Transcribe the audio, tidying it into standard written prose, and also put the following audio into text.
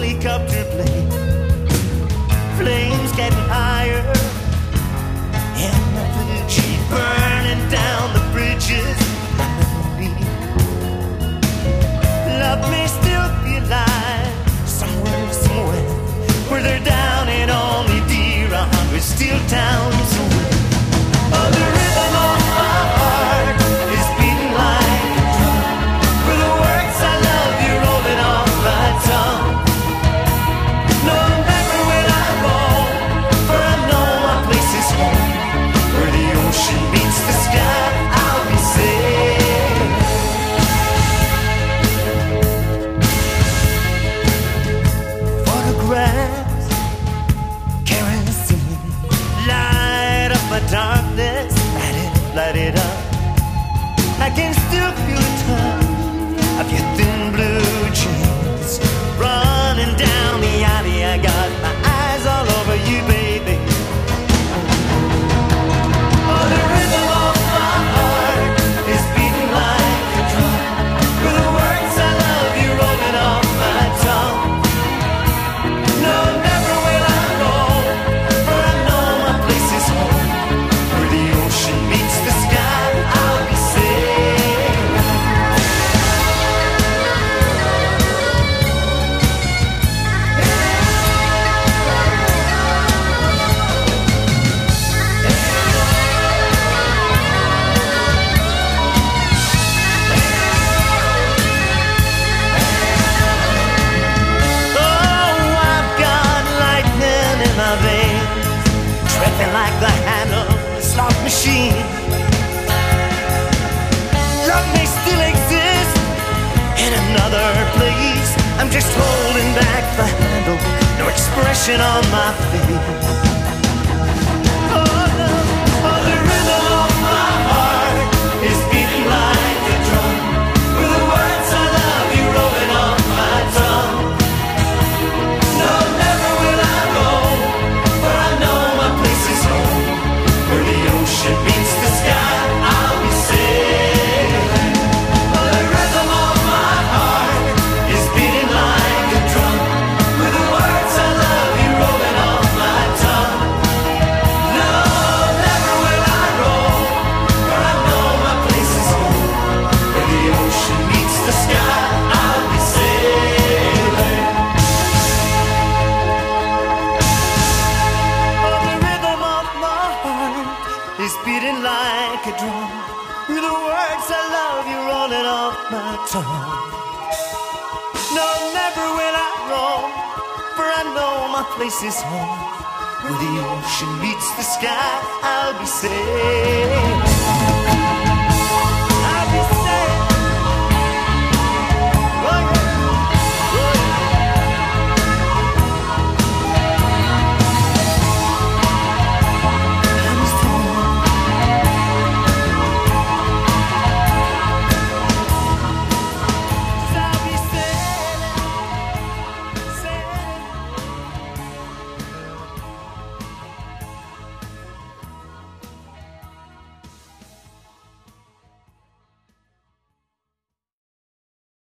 wake up to play. Flames getting higher, and the Fuji burning down the bridges. Love may still be alive somewhere, where they're down and only dear 100 steel towns away. Oh, the rhythm of my heart is beating like a drum, with the words I love you rolling off my tongue. No matter where I go, for I know my place is home, where the ocean meets the sky, I'll be safe. Photographs, kerosene, light up my darkness, light it up. I can still feel the touch of your thin blue jeans running down the alley. I got my eyes all over you, baby. Oh, the rhythm of my heart is beating like a drum, with the words I love you rolling off my tongue. No, never will I go, for I know my place is home, where the ocean meets the sky, I'll be safe. Oh, I've got lightning in my veins, tripping like the handle of a slot machine. Love may still exist in another place. I'm just holding back the handle, no expression on my face. Oh, the rhythm of my heart is beating like a drum, with the words I love you rolling off my tongue. No, never will I go, for I know my place is home, where the ocean meets the sky, I'll be sailing. Oh, the rhythm of my heart is beating like a drum, with the words I love you rolling off my tongue. No, never will I go, for I know my place is home, where the ocean meets the sky, I'll be sailing. Oh, the rhythm of my heart is beating like a drum, with the words I love you rolling off my tongue. No, never will I roam, for I know my place is home, where the ocean meets the sky, I'll be safe.